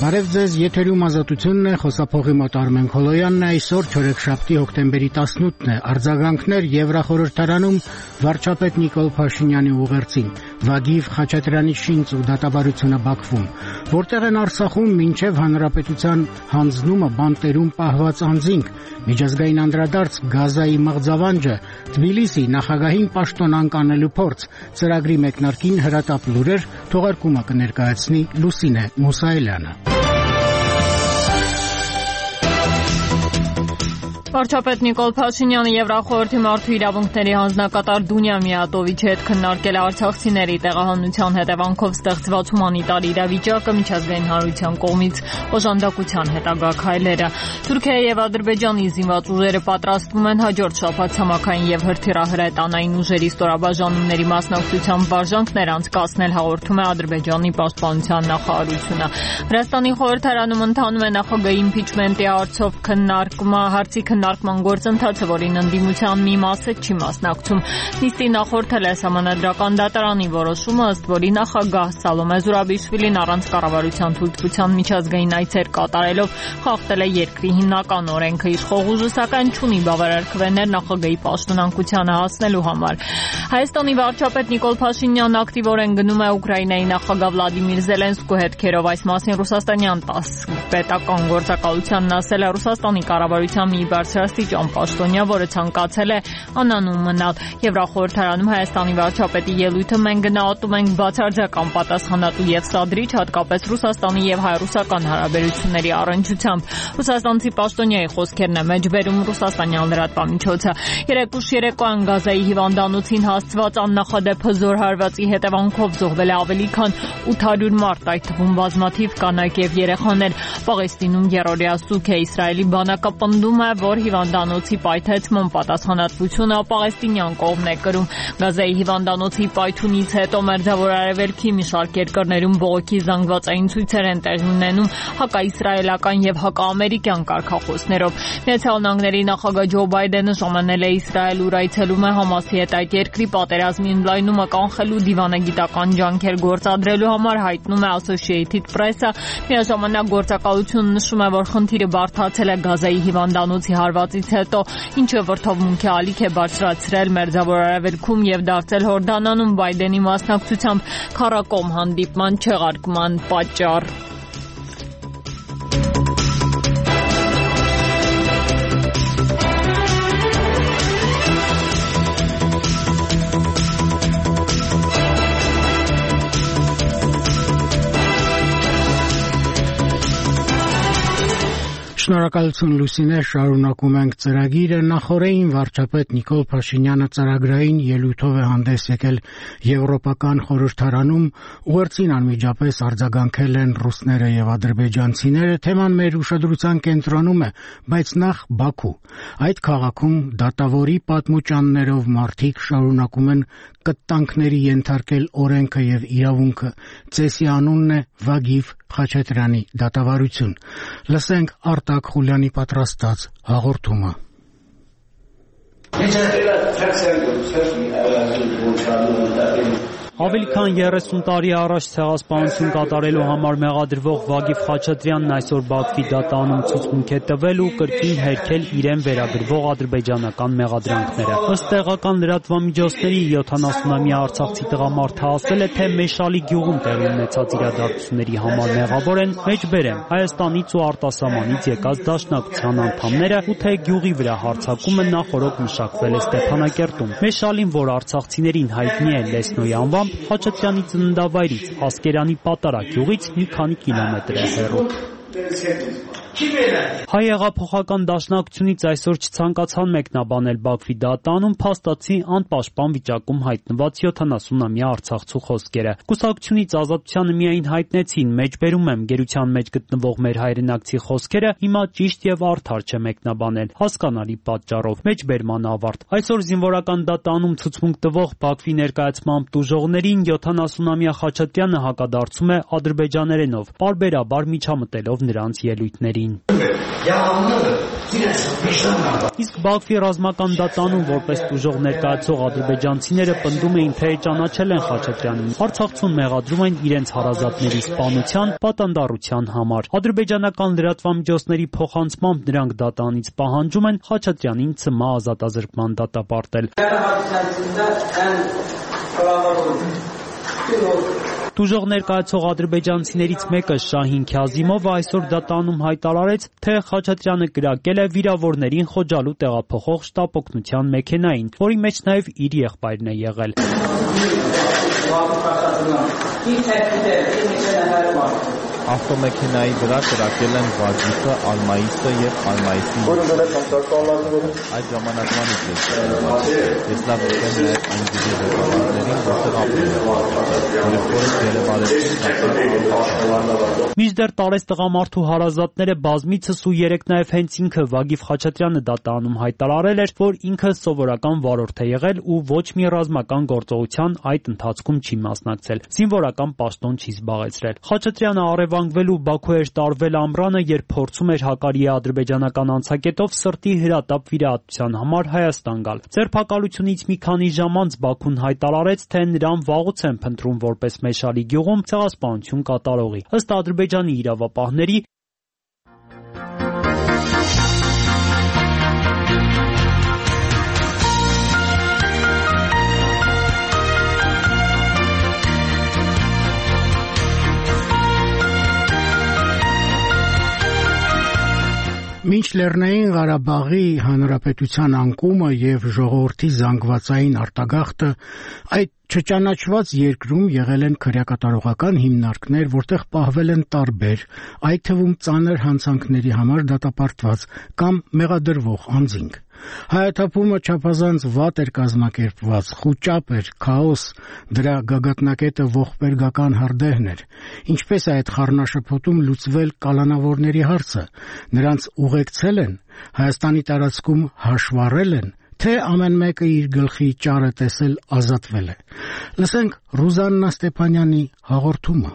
Բարև ձեզ, եթերում Ազատությունն է, խոսափողի մոտ Արմեն Քոլոյանն է, այսօր չորեքշաբթի հոկտեմբերի 18-ն է, արձագանքներ Եվրախորհրդարանում վարչապետ Նիկոլ Փաշինյանի ուղերձին, Վագիվ Խաչատրյանի շինծ ու դատավարությունը Բաքվում, որտեղ են Արցախում մինչև հանրապետության հանձնումը բանտերում պահված անձինք, միջազգային անդրադարձ Գազայի մղձավանջը, Թբիլիսի նախագահին պաշտոնանկ անելու փորձ, ծրագրի մեկնարկին հրատապ լուրեր, թողարկումը կներկայացնի Լուսինե Մուսայելյանը։ Վարչապետ Նիկոլ Փաշինյանը Եվրախորհրդի մարդու իրավունքների հանձնակատար Դունյա Միատովիչի հետ քննարկել է արցախցիների տեղահանության հետևանքով ստեղծված հումանիտար իրավիճակը, միջազգային հանրության կողմից օժանդակության հետագա քայլերը։ Թուրքիայի եւ Ադրբեջանի զինված ուժերը պատրաստվում են հաջորդ շաբաթ ցամաքային եւ հրթիռահրետանային ուժերի ստորաբաժանումների մասնակցությամբ վարժանքներ անցկացնել, հաղորդում է Ադրբեջանի պաշտպանության նախարարությունը։ Վրաստանի խորհրդարանում ընթանում է նախագահի իմպիչմենտի հարցով քննարկման գործընթացը, որին ընդդիմության մի մասը չի մասնակցում։ Նիստի նախորդել է Սահմանադրական դատարանի որոշումը, ըստ որի նախագահ Սալոմե Զուրաբիշվիլին առանց կառավարության թույլտվության միջազգային այցեր կատարելով խախտել է երկրի հիմնական օրենքը, իշխող ուժը սակայն չունի բավարար քվեներ նախագահի պաշտոնանկությանը հասնելու համար։ Հայաստանի վարչապետ Նիկոլ Փաշինյանն ակտիվորեն գնում է Ուկրաինայի նախագահ Վլադիմիր Զելենսկու հետքերով, այս մասին ռուսաստանյան ՏԱՍՍ պետական գործակալությանն ասել է Ռուսաստանի կառավարության մի բարձրաստիճան պաշտոնյա, որը ցանկացել է անանուն մնալ։ Եվրախորհրդարանում Հայաստանի վարչապետի ելույթը մենք գնահատում ենք բացարձակական պատասխանատու եւ սադրիչ, հատկապես Ռուսաստանի եւ հայ-ռուսական հարաբերությունների առնչությամբ։ Ռուսաստանցի պաշտոնյայի խոսքերն է մեջբերում ռուսաստանյան լրատվամիջոցը։ Երեկ ուշ երեկոյան Գազայի հիվանդանոցին հասցված աննախադեպ հզոր հարվածի հետևանքով զոհվել է ավելի քան 800 մարդ, այդ թվում բազմաթիվ կանայք եւ երեխաներ։ Պաղեստինում երրորդյա սուգ է, Իսրայելի բանակը պնդում է, որ հիվանդանոցի պայթեցման պատասխանատվությունը պաղեստինյան կողմն է կրում։ Գազայի հիվանդանոցի պայթունից հետո Մերձավոր Արևելքի մի շարք երկրներում բողոքի զանգվածային ցույցեր են տեղի ունենում հակաիսրայելական եւ հակաամերիկյան կարգախոսներով։ Միացյալ Նահանգների նախագահ Ջո Բայդենը ժամանել է Իսրայել, ուր այցելում է Համասի հետ այդ երկրի պատերազմի ընդլայնումը կանխելու դիվանագիտական ջանքեր գործադրելու համար, հայտնում է Associated Press-ը։ Միաժամանակ գործակալությունն նշում է, որ խնդիրը բարդացել է Գազայի հիվանդանոցի հարվածից հետո, ինչը վրդովմունքի ալիք է բարձրացրել Մերձավոր Արևելքում եւ դարձել Հորդանանում Բայդենի մասնակցությամբ քառակողմ հանդիպման չեղարկման պատճառ։ Շնորհակալություն Լուսինե, շարունակում ենք ծրագիրը։ Նախորդին վարչապետ Նիկոլ Փաշինյանը ծրագրային ելույթով է հանդես եկել Եվրոպական խորհրդարանում, ուղերձին անմիջապես արձագանքել են ռուսները եւ ադրբեջանցիները, թեման մեր ուշադրության կենտրոնում է, բայց նախ Բաքու։ Այդ քաղաքում դատավորի պատմուճաններով մարդիկ շարունակում են կտանքների ենթարկել օրենքը եւ իրավունքը։ Ծեսի անունն է Վագիվ Խաչատրյանի դատավարություն։ Լսենք Արտակ Խուլյանի պատրաստած հաղորդումը։ Ավելի քան 30 տարի առաջ ցեղասպանություն կատարելու համար մեղադրվող Վագիվ Խաչատրյանն այսօր Բաքվի դատարանում ցուցմունք է տվել ու կրկին հերքել իրեն վերագրվող ադրբեջանական մեղադրանքները։ Ըստ տեղական լրատվամիջոցների 70-ամյա արցախցի տղամարդը ասել է, թե Մեշալի գյուղում տեղի ունեցած իրադարձությունների համար մեղավոր են, մեջբերեմ, Հայաստանից ու արտասահմանից եկած դաշնակցության անդամները, ու թե գյուղի վրա հարձակումը նախօրոք մշակվել է Ստեփանակերտում։ Մեշալին, որ արցախցիներին հայտնի է Լեսնոյի անվամբ, Խաչատրյանի ծննդավայրից Ասկերանի Պատարակ գյուղից մի քանի կիլոմետր է հեռու։ Հայ հեղափոխական դաշնակցությունից այսօր չցանկացան մեկնաբանել Բաքվի դատարանում փաստացի անպաշտպան վիճակում հայտնված 70-ամյա արցախցու խոսքերը։ Կուսակցությունից Ազատությանը միայն հայտնեցին, մեջբերում եմ, գերության մեջ գտնվող մեր հայրենակցի խոսքերը հիմա ճիշտ եւ արդար չէ մեկնաբանել, հասկանալի պատճառով։ Մեջբերման ավարտ։ Այսօր զինվորական դատարանում ցուցմունք տվող Բաքվի ներկայացմամբ տուժողներին 70-ամյա Խաչատրյանը հակադարձում է ադրբեջաներենով, պարբերաբար միջամտելով նրանց ելույթներին։ Իսկ Բաքվի ռազմական դատարանում որպես տուժող ներկայացող ադրբեջանցիները պնդում էին, թե ճանաչել են Խաչատրյանին, Արցախցուն մեղադրում են իրենց հարազատների սպանության, պատանդառության համար։ Ադրբեջանական լրատվամիջոցների փոխանցմամբ նրանք դատարանից պահանջում են Խաչատրյանին ՑՄ ազատազրկման դատապարտել։ Տուժող ներկայացող ադրբեջանցիներից մեկը Շահին Քազիմովը այսօր դատարանում հայտարարեց, թե Խաչատրյանը կրակել է վիրավորներին խոջալու տեղափոխող շտապ օգնության մեքենային, որի մեջ նաև իր եղբայրն է եղել։ Ավտոմեքենայի վրա կրակել են Վազիֆը, Ալմայիսը եւ Ալմայիսի։ Այդ ժամանակվանից ես լավ գիտեմ նաև այն դեպքերին, որտեղ ապրում եմ։ Մինչդեռ տարեց տղամարդու հարազատները բազմիցս ու երեք նաև հենց ինքը Վագիվ Խաչատրյանը դատարանում հայտարարել էր, որ ինքը սովորական վարորդ է եղել ու ոչ մի ռազմական գործողության այդ ընթացքում չի մասնակցել, զինվորական պաշտոն չի զբաղեցրել։ Խաչատրյանը առևանգվելու Բաքու էր տարվել ամռանը, երբ փորձում էր հակարիե ադրբեջանական անցակետով սրտի հրատապ վիրահատության համար Հայաստան գալ։ Ձերբակալությունից մի քանի ժամ անց Բաքուն հայտարարեց, թե նրան վաղուց են փնտրում որպես Մեշալի գյուղում ցեղասպանություն կատարողի։ Ըստ Ադրբեջանի իրավապահների Մինչ Լեռնային Ղարաբաղի Հանրապետության անկումը եւ ժողովրդի զանգվածային արտագաղթը այդ չճանաչված երկրում եղել են քրեակատարողական հիմնարկներ, որտեղ պահվել են տարբեր, այդ թվում ծանր հանցանքների համար դատապարտված կամ մեղադրվող անձինք։ Հայաթափումը չափազանց վատ էր կազմակերպված, խուճապ էր, քաոս, դրա գագաթնակետը ողբերգական հրդեհն էր։ Ինչպես է այդ խառնաշփոթում լուծվել կալանավորների հարցը, նրանց ուղեկցել են, Հայաստանի տարածքում հաշվառել են, թե ամեն մեկը իր գլխի ճարը տեսել ազատվել է։ Լսենք Ռուզաննա Ստեփանյանի հաղորդումը։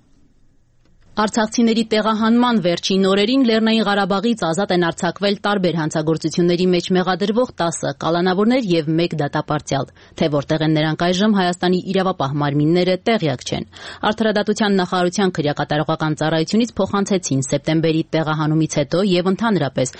Արցախցիների տեղահանման վերջին օրերին Լեռնային Ղարաբաղից ազատ են արձակվել տարբեր հանցագործությունների մեջ մեղադրվող 10 կալանավորներ եւ 1 դատապարտյալ, թե որտեղ են նրանք այժմ Հայաստանի իրավապահ մարմինները տեղյակ չեն։ Արդարադատության նախարարության քրեակատարողական ծառայությունից փոխանցեցին սեպտեմբերի տեղահանումից հետո եւ ընդհանրապես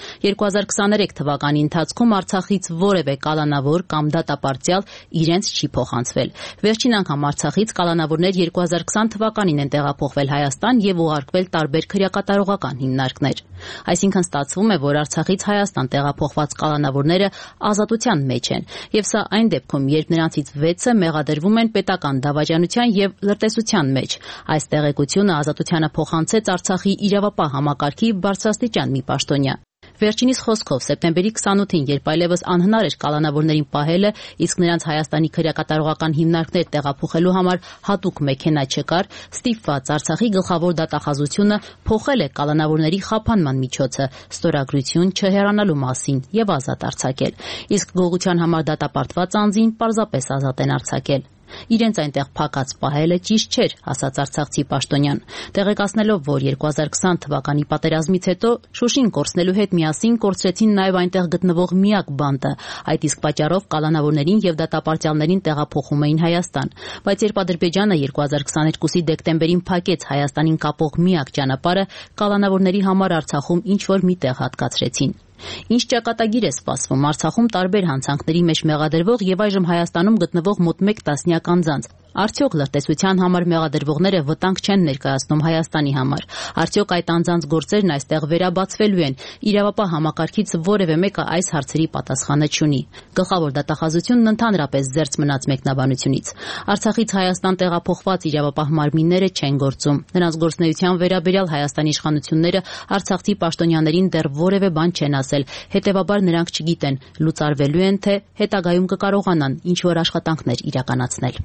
2023 թվականի ընթացքում Արցախից որևէ կալանավոր կամ դատապարտյալ իրենց չի փոխանցվել։ Վերջին անգամ Արցախից կալանավորներ 2020 թվականին են տեղափոխվել Հայաստան եւ ուղարկվել տարբեր քրեակատարողական հիմնարկներ։ Այսինքն ստացվում է, որ Արցախից Հայաստան տեղափոխված կալանավորները ազատության մեջ են, եւ սա այն դեպքում, երբ նրանցից 6-ը մեղադրվում են պետական դավաճանության եւ լրտեսության մեջ։ Այս տեղեկությունը ազատությանը փոխանցեց Արցախի իրավապահ համակարգի բարձրաստիճան մի պաշտոնյա։ Վերջինիս խոսքով սեպտեմբերի 28-ին, երբ այլևս անհնար էր կալանավորներին պահելը, իսկ նրանց Հայաստանի քրեակատարողական հիմնարկներ տեղափոխելու համար հատուկ մեքենա չկար, ստիպված Արցախի գլխավոր դատախազությունը փոխել է կալանավորների խափանման միջոցը ստորագրություն չհեռանալու մասին եւ ազատ արձակել։ Իսկ գողության համար դատապարտված անձին պարզապես ազատ են արձակել։ Իրենց այնտեղ փակած պահելը ճիշտ չէր, ասաց արցախցի պաշտոնյան, տեղեկացնելով, որ 2020 թվականի պատերազմից հետո Շուշին կորցնելու հետ միասին կորցրեցին նաև այնտեղ գտնվող միակ բանտը, այդ իսկ պատճառով կալանավորներին եւ դատապարտյալներին տեղափոխում էին Հայաստան, բայց երբ Ադրբեջանը 2022-ի դեկտեմբերին փակեց Հայաստանին կապող միակ ճանապարհը, կալանավորների համար Արցախում ինչ-որ մի տեղ հատկացրեցին։ Ինչ ճակատագիր է սպասվում Արցախում տարբեր հանցանքների մեջ մեղադրվող եւ այժմ Հայաստանում գտնվող մոտ 1 տասնյակ անձանց։ Արդյոք լրտեսության համար մեղադրվողները վտանգ չեն ներկայացնում Հայաստանի համար։ Արդյոք այդ անձանց գործերն այստեղ վերաբացվելու են։ Իրավապահ համակարգից որևէ մեկը այս հարցերի պատասխանը չունի։ Գլխավոր դատախազությունն ընդհանրապես զերծ մնաց մեկնաբանությունից։ Արցախից Հայաստան տեղափոխված իրավապահ մարմինները չեն գործում։ Նրանց գործունեության վերաբերյալ Հայաստանի իշխանությունները արցախցի պաշտոնյաներին դեռ որևէ բան չեն ասել։ Հետևաբար նրանք չգիտեն լուծարվելու են, թե հետագայում կկարողանան ինչ-որ աշխատանքներ իրականացնել։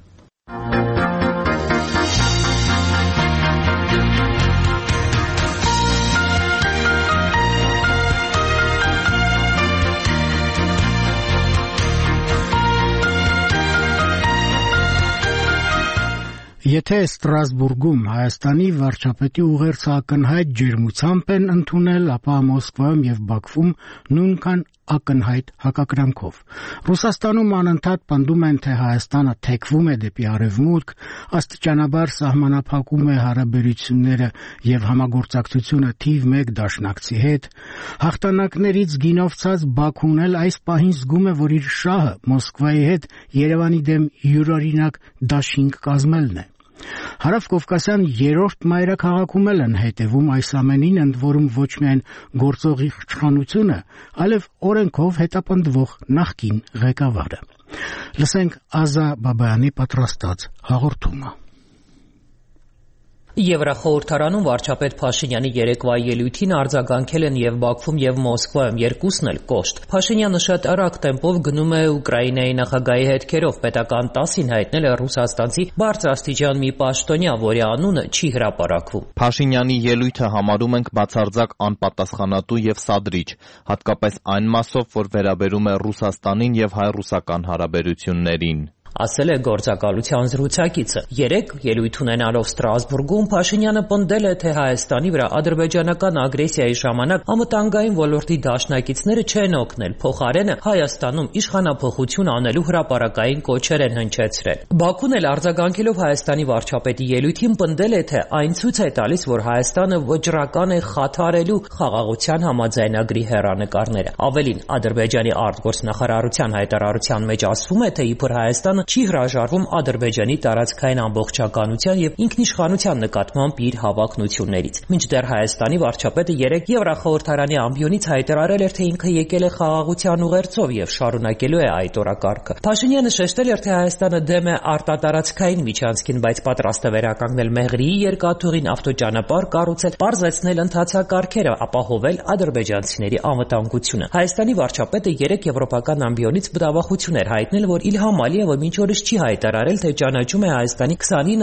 Եթե Ստրասբուրգում Հայաստանի վարչապետի ուղերձը ակնհայտ ջերմությամբ են ընդունել, ապա Մոսկվայում եւ Բաքվում նույնքան ակնհայտ հակակրանքով։ Ռուսաստանում անընդհատ պնդում են, թե Հայաստանը թեքվում է դեպի արևմուտք, աստիճանաբար սահմանափակում է հարաբերությունները եւ համագործակցությունը թիվ 1 դաշնակցի հետ։ Հաղթանակներից գինովցած Բաքուն էլ այս պահին զգում է, որ իր շահը Մոսկվայի հետ Երևանի դեմ յուրօրինակ դաշինք կազմելն է։ Հարավկովկասյան 3-րդ մայրաքաղաքում են հետևում այս ամենին, ընդ որում ոչ միայն գործող իշխանությունը, այլև օրենքով հետապնդվող նախկին ղեկավարը։ Լսենք Ազա Բաբայանի պատրաստած հաղորդումը։ Եվրախորհրդարանում վարչապետ Փաշինյանի երեկվա ելույթին արձագանքել են եւ Բաքվում եւ Մոսկվայում, երկուսն էլ կոշտ։ Փաշինյանը շատ արագ տեմպով գնում է Ուկրաինայի նախագահի հետքերով, պետական 10-ին հայտնել է ռուսաստանցի բարձրաստիճան մի պաշտոնյա, որի անունը չի հրապարակվում։ Փաշինյանի ելույթը համարում ենք բացարձակ անպատասխանատու եւ սադրիչ, հատկապես այն մասով, որ վերաբերում է Ռուսաստանին եւ հայ-ռուսական հարաբերություններին, ասել է գործակալության զրուցակիցը։ Երեկ ելույթ ունենալով Ստրասբուրգում Փաշինյանը պնդել է, թե Հայաստանի վրա ադրբեջանական ագրեսիայի ժամանակ անվտանգային ոլորտի դաշնակիցները չեն օգնել, փոխարենը Հայաստանում իշխանափոխություն անելու հրապարակային կոչեր են հնչեցրել։ Բաքուն էլ արձագանքելով Հայաստանի վարչապետի ելույթին պնդել է, թե այն ցույց է տալիս, որ Հայաստանը վճռական է խաթարելու խաղաղության համաձայնագրի հեռանկարները։ Ավելին, Ադրբեջանի արտգործնախարարության հայտարարության մեջ ասվում է, թե իբր Հայաստանը չի հրաժարվում Ադրբեջանի տարածքային ամբողջականության եւ ինքնիշխանության նկատմամբ իր հավակնություններից։ Մինչդեռ Հայաստանի վարչապետը երեկ Եվրախորհրդարանի ամբիոնից հայտարարել էր, թե ինքը եկել է խաղաղության ուղերձով եւ շարունակելու է այդ օրակարգը։ Փաշինյանը շեշտել էր, թե Հայաստանը դեմ է արտատարածքային միջանցքին, բայց պատրաստ է վերականգնել Մեղրիի երկաթուղին, ավտոճանապարհ կառուցել, պարզեցնել ընթացակարգերը, ապահովել ադրբեջանցիների անվտանգությունը։ Հայաստանի վարչապետը երեկ եվրոպական ամբիոնից բնավախություն էր հայտնել, որ Իլհամ Ալիևը մինչ օրս չի հայտարարել, թե ճանաչում է Հայաստանի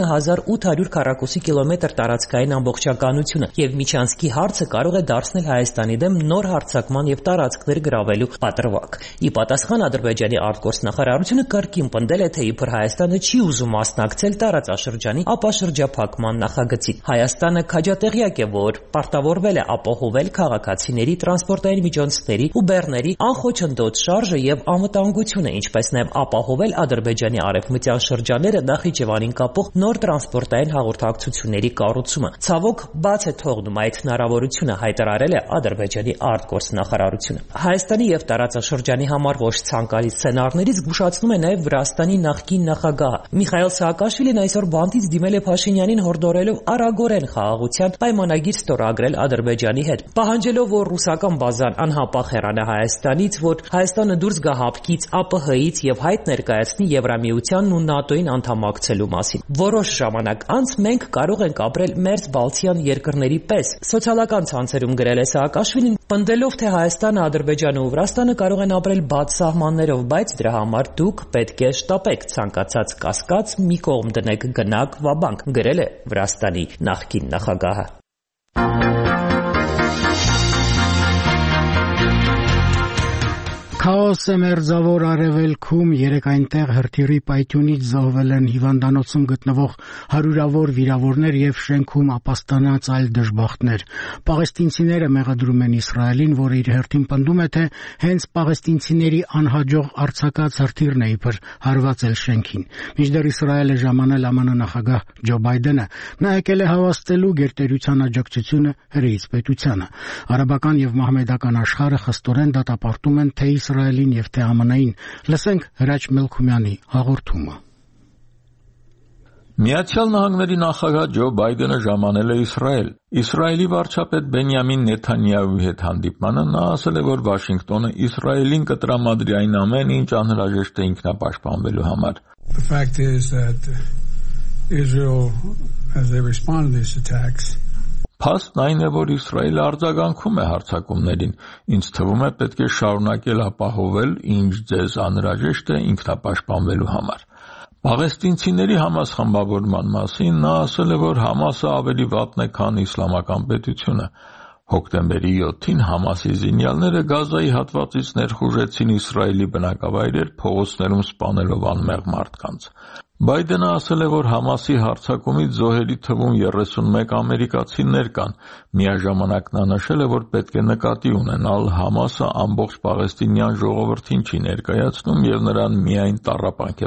29800 քառակուսի կիլոմետր տարածքային ամբողջականությունը եւ միջանցքի հարցը կարող է դարձնել Հայաստանի դեմ նոր հարձակման եւ տարածքներ գրավելու պատրվակ։ Ի պատասխան Ադրբեջանի արտգործնախարարությունը կրկին պնդել է, թե իբր Հայաստանը չի ուզում մասնակցել տարածաշրջանի ապաշրջափակման նախագծին։ Հայաստանը քաջատեղյակ է, որ պարտավորվել է ապահովել քաղաքացիների, տրանսպորտային միջոցների ու բեռների անխոչնդոտ շարժը եւ անվտանգությունը, ինչպես նաեւ ապահովել Ադրբեջանի արևմտյան շրջանները Նախիջևանին կապող նոր տրանսպորտային հաղորդակցությունների կառուցումը։ Ցավոք, բաց է թողնում այդ հնարավորությունը, հայտարարել է Ադրբեջանի արտգործնախարարությունը։ Հայաստանի եւ տարածաշրջանի համար ոչ ցանկալի սցենարներից զգուշացնում է նաեւ Վրաստանի նախկին նախագահ Միխայիլ Սաակաշվիլին այսօր բանտից դիմել է Փաշինյանին հորդորելով արագորեն խաղաղության պայմանագիր ստորագրել Ադրբեջանի հետ, պահանջելով, որ ռուսական բազան անհապաղ հեռանա Հայաստանից, որ Հայաստանը դուրս գա ՀԱՊԿ-ից, ԱՊՀ-ից եւ հայտ ներկայացնի Եվրամիությանն ու ՆԱՏՕ-ին անդամակցելու մասին։ Որոշ ժամանակ անց մենք կարող ենք ապրել մերձբալթյան երկրների պես, սոցիալական ցանցերում գրել է Սաակաշվիլին, պնդելով, թե Հայաստանը, Ադրբեջանը ու Վրաստանը կարող են ապրել բաց սահմաններով, բայց դրա համար դուք պետք է շտապեք, ցանկացած կասկած մի կողմ դնեք, գնաք վաբանկ, գրել է Վրաստանի նախկին նախագահը։ Քաոս է մերձավոր արևելքում, երեկ այնտեղ հրթիռի պայթյունից զոհվել են հիվանդանոցում գտնվող հարյուրավոր վիրավորներ եւ շենքում ապաստանած այլ դժբախտներ։ Պաղեստինցիները մեղադրում են Իսրայելին, որը իր հերթին պնդում է, թե հենց պաղեստինցիների անհաջող արձակած հրթիռն է իբր հարվածել շենքին։ Մինչդեռ Իսրայելը ժամանել ԱՄՆ նախագահ Ջո Բայդենը, նա եկել է հավաստելու գերտերության աջակցությունը հրեից պետությանը։ Արաբական եւ մահմեդական աշխարհը խստորեն դատապարտում են թե Իսրայելին եւ թե ԱՄՆ-ին։ Լսենք Հրաչ Մելքումյանի հաղորդումը։ Միացյալ Նահանգների նախագահ Ջո Բայդենը ժամանել է Իսրայել։ Իսրայելի վարչապետ Բենյամին Նեթանյահուի հետ հանդիպմանը նա ասել է, որ Վաշինգտոնը Իսրայելին կտրամադրի այն ամեն ինչ անհրաժեշտ է ինքնապաշտպանվելու համար։ The fact is that Israel, as they respond to these attacks, Փաստն այն է, որ Իսրայելը արձագանքում է հարձակումներին։ Ինձ թվում է պետք է շարունակել ապահովել, ինչ ձեզ անհրաժեշտ է ինքնապաշտպանվելու համար։ Պաղեստինցիների Համաս խմբավորման մասին նա ասել է, որ Համասը ավելի վատն է, քան իսլամական պետությունը։ Հոկտեմբերի 7-ին Համասի զինյալները Գազայի հատվածից ներխուժեցին Իսրայելի բնակավայրեր, փողոցներում սպանելով անմեղ մարդկանց։ Բայդենը ասել է, որ Համասի հարձակումից զոհերի թվում 31 ամերիկացիներ կան։ Միաժամանակ նա նշել է, որ պետք է նկատի ունենալ Համասը ամբողջ պաղեստինյան ժողովրդին չի ներկայացնում եւ նրան միայն տառապանք է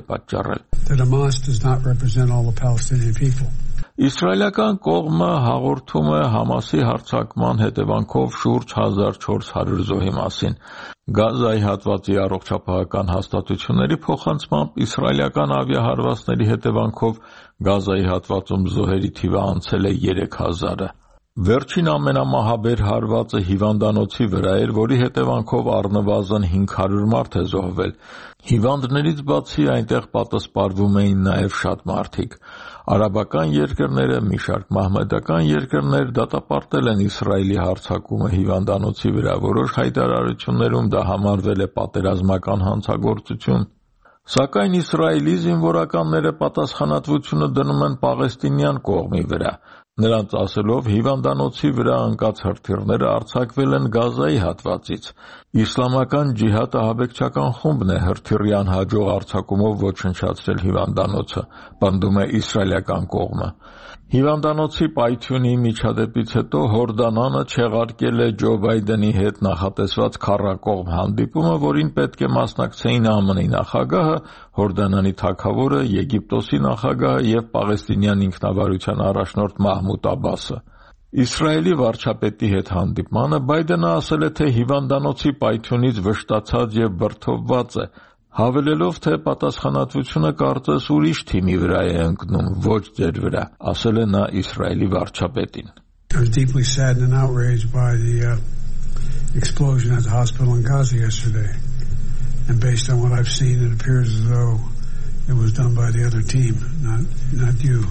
պատճառել։ Իսրայելական կողմը հաղորդում է Համասի հարձակման հետևանքով շուրջ 1400 զոհի մասին։ Գազայի հատվածի առողջապահական հաստատությունների փոխանցմամբ իսրայելական ավիահարվածների հետևանքով Գազայի հատվածում զոհերի թիվը անցել է 3000-ը։ Վերջին ամենամահաբեր հարվածը հիվանդանոցի վրա էր, որի հետևանքով առնվազն 500 մարդ է զոհվել։ Հիվանդներից բացի այնտեղ պատասպարվում էին նաև շատ մարդիկ։ Արաբական երկրները, մի շարք մահմեդական երկրներ դատապարտել են Իսրայելի հարձակումը հիվանդանոցի վրա, որոշ հայտարարություններում դա համարվել է պատերազմական հանցագործություն։ Սակայն Իսրայելի զինվորականները պատասխանատվությունը դնում են պաղեստինյան կողմի վրա։ Նրանց ասելով, հիվանդանոցի վրա ընկած հրթիռները արձակվել են Գազայի հատվածից։ Իսլամական ջիհադը ահաբեկչական խումբն է հրթիռյան հաջող արձակումով ոչնչացրել հիվանդանոցը, պնդում է իսրայելական կողմը։ Հիվանդանոցի պայթյունի միջադեպից հետո Հորդանանը չեղարկել է Ջո Բայդենի հետ նախատեսված քառակողմ հանդիպումը, որին պետք է մասնակցեին ԱՄՆ-ի նախագահը, Հորդանանի թագավորը, Եգիպտոսի նախագահը եւ Պաղեստինյան ինքնավարության առաջնորդ Մահմուդ Աբասը։ Իսրայելի վարչապետի հետ հանդիպմանը Բայդենը ասել է, թե հիվանդանոցի պայթյունից վշտացած եւ բրդովված է, հավելելով, թե պատասխանատվությունը կարծես ուրիշ թիմի վրա է ընկնում, ոչ ձեր վրա, ասել է նա Իսրայելի վարչապետին։ I was deeply saddened and outraged by the explosion at the hospital in Gaza yesterday. And based on what I've seen, it appears as though it was done by the other team, not you.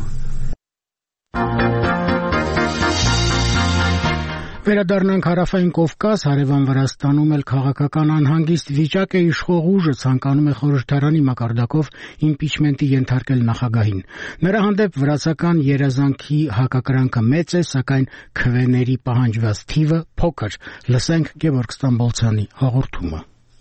Վերադառնանք Հարավային Կովկաս, հարևան Վրաստանում էլ քաղաքական անհանգիստ վիճակ է իշխող ուժը ցանկանում է խորհրդարանի մակարդակով իմպիչմենտի ենթարկել նախագահին։ Նրա հանդեպ վրացական երազանքի հակակրանքը մեծ է, սակայն քվեների պահանջված թիվը փոքր։ Լսենք Գևորգ Ստամբոլցյանի հաղորդումը։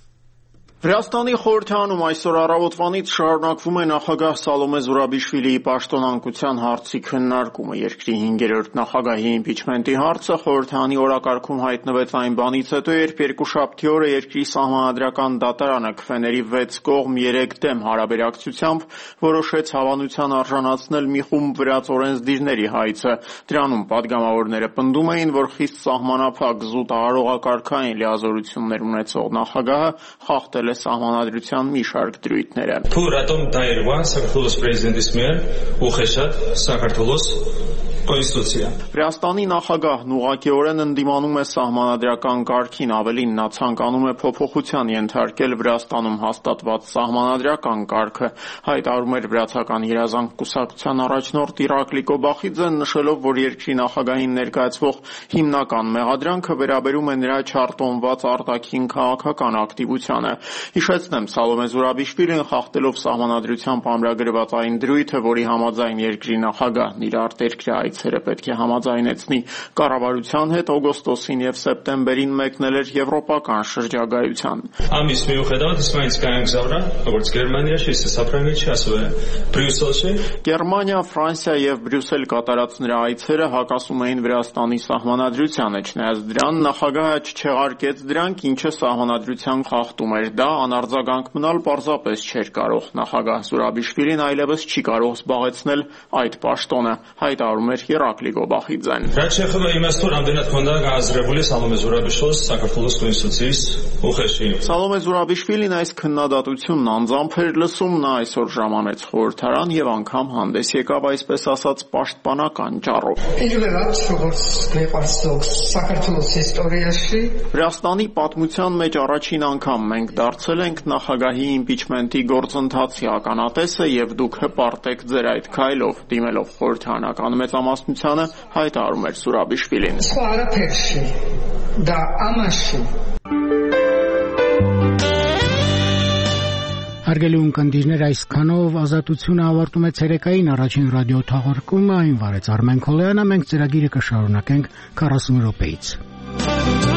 Վրաստանի խորհրդարանում այսօր առավոտվանից շարունակվում է նախագահ Սալոմե Զուրաբիշվիլիի պաշտոնանկության հարցի քննարկումը։ Երկրի 5-րդ նախագահի իմպիչմենտի հարցը խորհրդարանի օրակարգում հայտնվեց այն բանից հետո, երբ երկուշաբթի օրը երկրի սահմանադրական դատարանը քվեների 6 կողմ 3 դեմ հարաբերակցությամբ որոշեց հավանության արժանացնել մի խումբ վրաց օրենսդիրների հայցը։ Դրանում падգամավորները պնդում էին, որ խիստ սահմանափակ զուտ արարողակարգային լիազորություններ ունեցող նախագահը խախտել սահմանադրության մի շարք դրույթները։ Փուրատոմ դայրվա Սակրտոլոս պրեզիդենտիս մեր ուխեշատ Սակրտոլոս Կոնստիտուցիա։ Վրաստանի նախագահն ուղղակիորեն ընդդիմանում է սահմանադրական կարգին, ավելին նա ցանկանում է փոփոխության ենթարկել Վրաստանում հաստատված սահմանադրական կարգը, հայտարարում էր վրացական երազանք կուսակցության առաջնորդ Իրակլի Կոբախիձեն, նշելով, որ երկրի նախագահին ներկայացվող հիմնական մեղադրանքը վերաբերում է նրա չարտոնված արտաքին քաղաքական ակտիվությանը։ Հիշեցնեմ, Սալոմե Զուրաբիշվիլին խախտելով սահմանադրությամբ ամրագրված այն դրույթը, որի համաձայն երկրի նախագահն իր արտերկրյա այցերը պետք է համաձայնեցնի կառավարության հետ, օգոստոսին եւ սեպտեմբերին մեկնել էր եվրոպական շրջագայության։ Ամիս միուხედავად իսպանիական գზավրա, როგორც Գերմանիա, Սապրանգիչի ասում է Բրյուսելში։ Գերմանիա, Ֆրանսիա եւ Բրյուսել կատարած նրա այցերը հակասում էին Վրաստանի սահմանադրությանը, չնայած դրան նախագահը չչեղարկեց դրանք, ինչը սահմանադրության խախտում էր։ Դա անարձագանք մնալ պարզապես չէր կարող։ Նախագահ Զուրաբիշվիլին այլևս չի կարող զբաղեցնել այդ պաշտոնը, հայտարարում էր Իրակլի Կոբախիձեն։ Սալոմե Զուրաբիշվիլին այս քննադատությունն անձամբ էր լսում, նա այսօր ժամանեց խորհրդարան եւ անգամ հանդես եկավ այսպես ասած պաշտպանական ճառով։ Վրաստանի պատմության մեջ առաջին անգամ մենք դարձել ենք նախագահի իմպիչմենտի գործընթացի ականատեսը եւ դուք հպարտ եք ձեր այդ քայլով, դիմելով խորհրդարանական մեծամասնությանը, հայտարարում էր Զուրաբիշվիլին։ Հարգելի ունկնդիրներ, այսքանով Ազատությունը ավարտում է ցերեկային առաջին ռադիո թողարկումը, այն վարեց Արմեն Քոլյանը, մենք ծրագիրը կշարունակենք 40 րոպեից։ է։